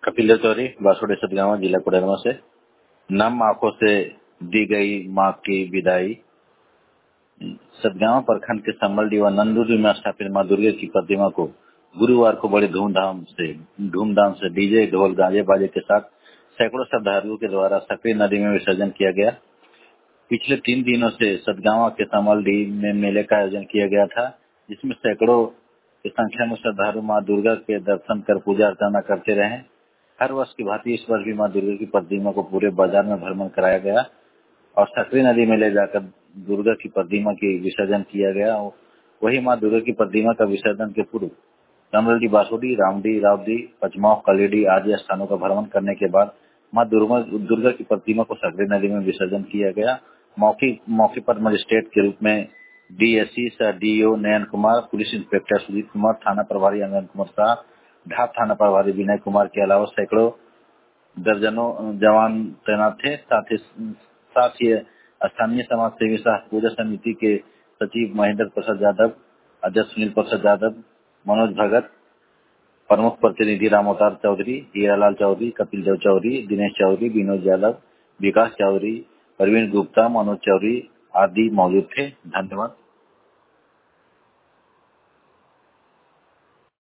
कपिल देव चौधरी, बासुड़े सतगावा, जिला कोडरमा से। नम आंखों से दी गई मां की विदाई। सतगावा प्रखंड के संबल व नंदुरी में स्थापित मां दुर्गा की प्रतिमा को गुरुवार को बड़े धूमधाम से डीजे, ढोल, गाजे बाजे के साथ सैकड़ों श्रद्धालुओं के द्वारा सकरी नदी में विसर्जन किया गया। पिछले 3 दिनों से सतगावा के समलडी में मेले का आयोजन किया गया था, जिसमें सैकड़ों की संख्या में श्रद्धालु मां दुर्गा के दर्शन कर पूजा अर्चना करते रहे। हर वर्ष की भांति इस वर्ष भी मां दुर्गा की प्रतिमा को पूरे बाजार में भ्रमण कराया गया और सकरी नदी में ले जाकर दुर्गा की प्रतिमा की विसर्जन किया गया। वही मां दुर्गा की प्रतिमा का विसर्जन के पूर्व कमलडी, बासुड़ी, रामडी, रावडी, पचमाव, कलेडी आदि स्थानों का भ्रमण करने के बाद मां दुर्गा की प्रतिमा को सकरी नदी में विसर्जन किया गया। मौके पर मजिस्ट्रेट के रूप में डीएससी सह DO Nayan Kumar, police inspector Sujit Kumar, थाना प्रभारी अंगन कुमार शाह, ढाब थाना प्रभारी विनय कुमार के अलावा सैकड़ों दर्जनों जवान तैनात थे। साथ ही स्थानीय समाज सेवी सह पूजा समिति के सचिव महेंद्र प्रसाद यादव, अध्यक्ष सुनील प्रसाद यादव, मनोज भगत, प्रमुख प्रतिनिधि राम अवतार चौधरी, हीरालाल चौधरी, कपिल देव चौधरी, दिनेश चौधरी, विनोद यादव, विकास चौधरी, प्रवीण गुप्ता, मनोज चौधरी आदि मौजूद थे। धन्यवाद।